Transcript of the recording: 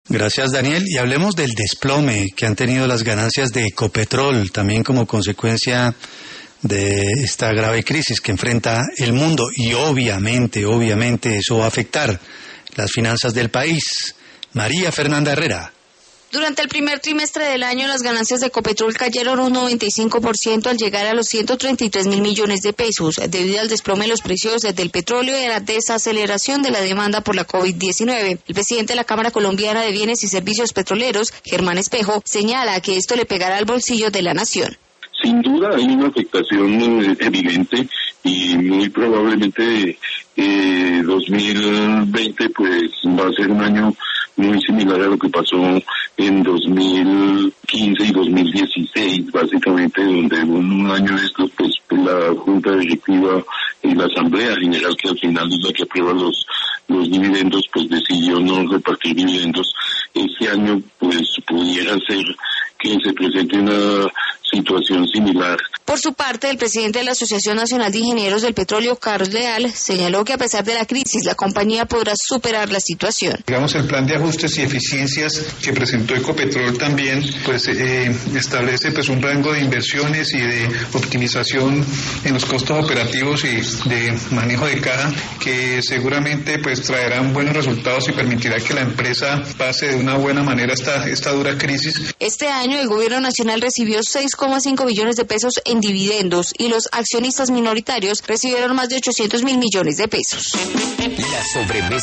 Gracias, Daniel. Y hablemos del desplome que han tenido las ganancias de Ecopetrol, también como consecuencia de esta grave crisis que enfrenta el mundo. Y obviamente eso va a afectar las finanzas del país. María Fernanda Herrera. Durante el primer trimestre del año, las ganancias de Ecopetrol cayeron un 95% al llegar a los 133.000 millones de pesos, debido al desplome de los precios del petróleo y a la desaceleración de la demanda por la COVID-19. El presidente de la Cámara Colombiana de Bienes y Servicios Petroleros, Germán Espejo, señala que esto le pegará al bolsillo de la nación. Sin duda hay una afectación evidente y muy probablemente 2020 pues va a ser un año muy similar a lo que pasó en 2015 y 2016, básicamente, donde en un año de estos pues la Junta Directiva y la Asamblea General, que al final es la que aprueba los dividendos, pues decidió no repartir dividendos. Este año pues pudiera ser que se presente una situación similar. Por su parte, el presidente de la Asociación Nacional de Ingenieros del Petróleo, Carlos Leal, señaló que a pesar de la crisis, la compañía podrá superar la situación. Digamos, el plan de ajustes y eficiencias que presentó Ecopetrol también, pues establece pues un rango de inversiones y de optimización en los costos operativos y de manejo de caja que seguramente pues traerán buenos resultados y permitirá que la empresa pase de una buena manera esta dura crisis. Este año el gobierno nacional recibió 6,5 billones de pesos en dividendos y los accionistas minoritarios recibieron más de 800.000 millones de pesos. La sobremesa.